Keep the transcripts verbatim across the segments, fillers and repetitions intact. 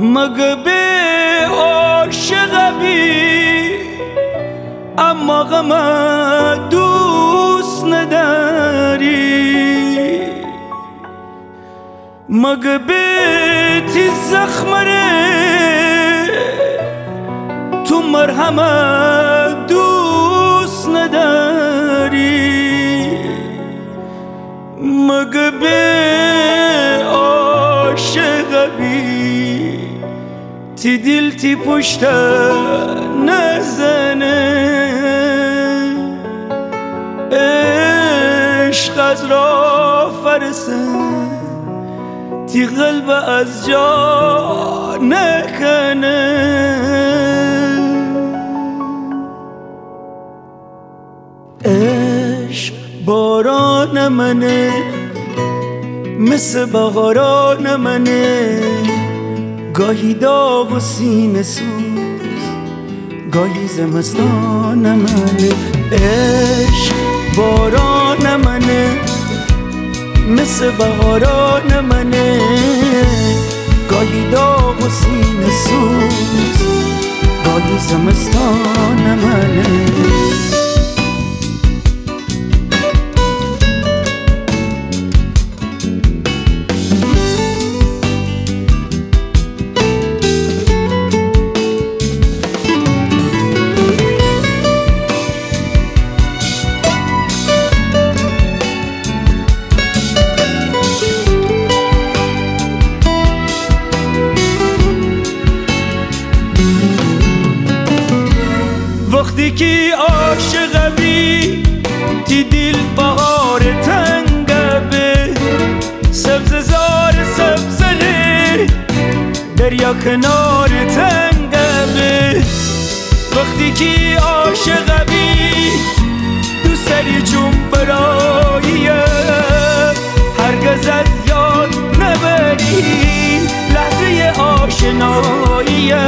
مگه به عاشقی اما غم دوست نداری، مگه به تی زخمره تو مرهم دوست نداری، مگه به عاشقی تی دل تی پشت نزنه. عشق از را فرسه تی قلب از جا نکنه. عشق باران منه مثل بهاران منه، گاهی داغ و سینه سوز گاهی زمستان منه. عشق باران منه مثل بهاران منه، گاهی داغ و سینه سوز گاهی زمستان منه. وقتی که عاشقی تی دل بهار تنگه به سبز زار سبزره دریا کنار تنگه به. وقتی که عاشقی تو سری چون براییه هرگز از یاد نبری لحظه آشناییه.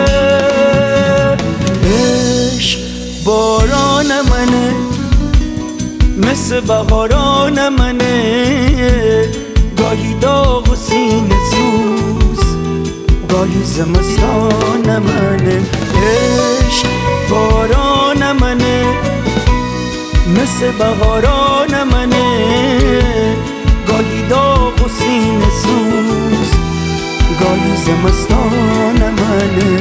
باران منه مثل بهاران منه، گاهی داغ و سینه سوز گاهی زمستان منه. عشق باران منه مثل بهاران منه، گاهی داغ و سینه سوز گاهی زمستان منه.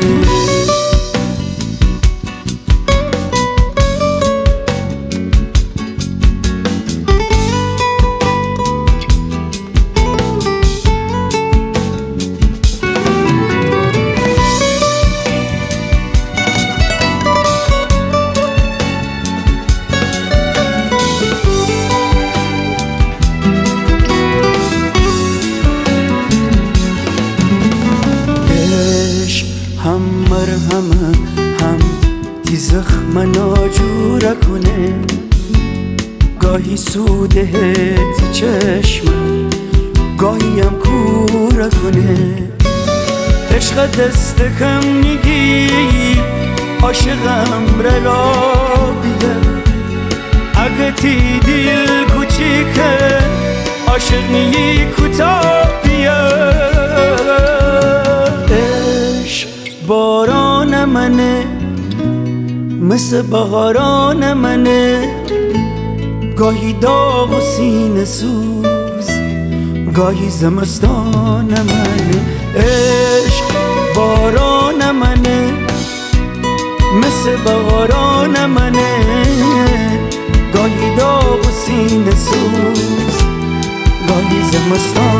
هم مرهم هم تی زخم ناجوره کنه، گاهی سوده تی چشم گاهی هم کوره کنه. عشق دست کم میگی عاشقم را بیده، اگه تی دل کوچیکه عاشق نیی کوتاه بیه. باران منه مثل بهاران منه، گاهی داغ و سینه سوز گاهی زمستان منه. عشق باران منه مثل بهاران منه، گاهی داغ و سینه سوز گاهی زمستان